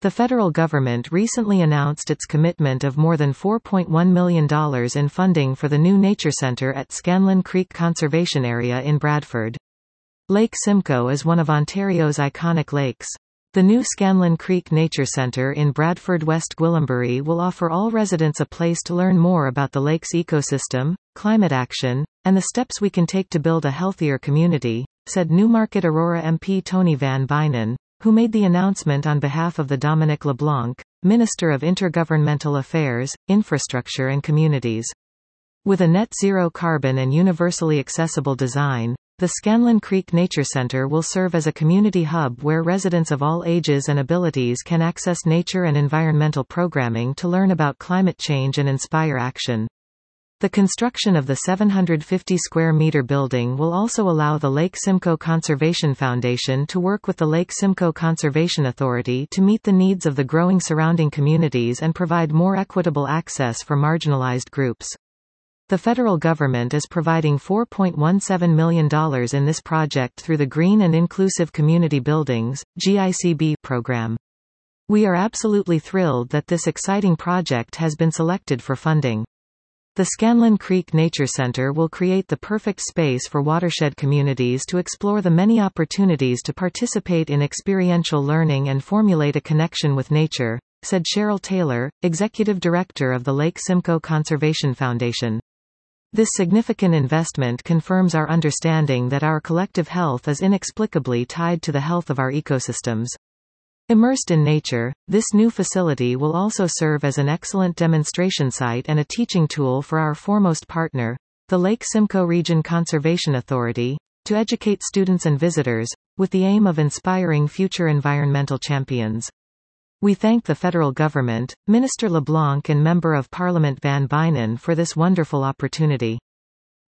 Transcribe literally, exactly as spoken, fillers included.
The federal government recently announced its commitment of more than four point one million dollars in funding for the new nature center at Scanlon Creek Conservation Area in Bradford. Lake Simcoe is one of Ontario's iconic lakes. The new Scanlon Creek Nature Centre in Bradford, West Gwillimbury will offer all residents a place to learn more about the lake's ecosystem, climate action, and the steps we can take to build a healthier community, said Newmarket Aurora M P Tony Van Bynen, who made the announcement on behalf of the Dominic LeBlanc, Minister of Intergovernmental Affairs, Infrastructure and Communities. With a net-zero carbon and universally accessible design, the Scanlon Creek Nature Centre will serve as a community hub where residents of all ages and abilities can access nature and environmental programming to learn about climate change and inspire action. The construction of the seven hundred fifty square meter building will also allow the Lake Simcoe Conservation Foundation to work with the Lake Simcoe Conservation Authority to meet the needs of the growing surrounding communities and provide more equitable access for marginalized groups. The federal government is providing four point one seven million dollars in this project through the Green and Inclusive Community Buildings (G I C B) program. We are absolutely thrilled that this exciting project has been selected for funding. The Scanlon Creek Nature Centre will create the perfect space for watershed communities to explore the many opportunities to participate in experiential learning and formulate a connection with nature, said Cheryl Taylor, Executive Director of the Lake Simcoe Conservation Foundation. This significant investment confirms our understanding that our collective health is inexplicably tied to the health of our ecosystems. Immersed in nature, this new facility will also serve as an excellent demonstration site and a teaching tool for our foremost partner, the Lake Simcoe Region Conservation Authority, to educate students and visitors, with the aim of inspiring future environmental champions. We thank the federal government, Minister LeBlanc and Member of Parliament Van Bynen for this wonderful opportunity.